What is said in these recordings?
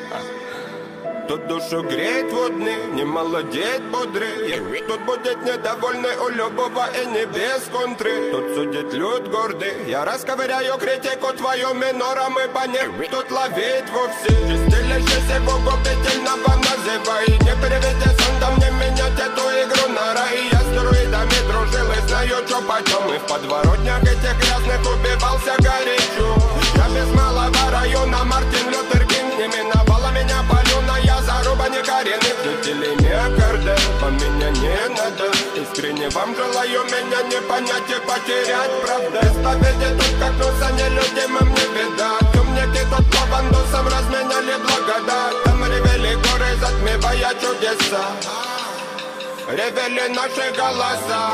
Тут душу греет водный, не молодеет бодрый. Тут будет недовольный у любого и не без контры. Тут судит люд гордый, я расковыряю критику твою минором и по ней тут ловить вовсе. Чистилищийся губительного называй. Не переведи сондом, не менять эту игру на рай. Я с друидами дружил и знаю, что почем. И в подворотнях этих грязных убивался горячо. Я без малого района Мартин Лютер Кинг. Не миновала меня полюна, я заруба не коренных жителей Миокарда. По меня не надо, искренне вам желаю меня не понять и потерять. Правда, исповеди тут как туса нелюдимым не беда. Темники тут по бандусам разменяли благодать. Там ревели горы, затмевая чудеса. Ревели наши голоса.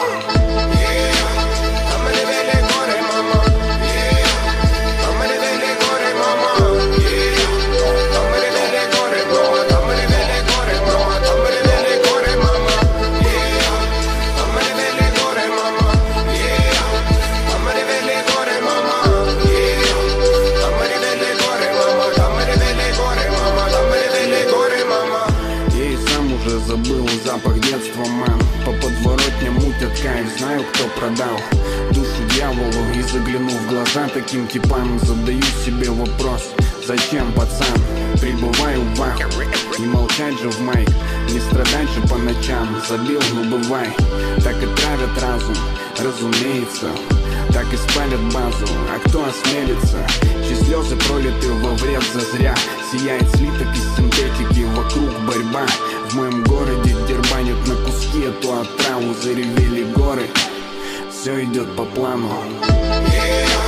Там ревели горы, мама. Там ревели горы, мама. Там ревели горы, мама. Там ревели горы, мама. Там ревели горы, мама. Там ревели горы, мама. Там ревели горы, мама. Там ревели горы, мама. Там ревели горы, мама. Там ревели горы, мама. Я и сам уже забыл запах детства, мэн. По подворотням мутят кайф, знаю, кто продал душу дьяволу. И заглянув в глаза таким типам, задаю себе вопрос: зачем, пацан? Прибываю в вах, не молчать же в майк, не страдать же по ночам. Забил, ну бывай, так и травят разум, разумеется. Так и спалят базу, а кто осмелится? Чьи слезы пролиты во вред зазря. Сияет слиток из синтетики, вокруг борьба. В моем городе дербанят на куски эту отраву. Заревели горы, все идет по плану.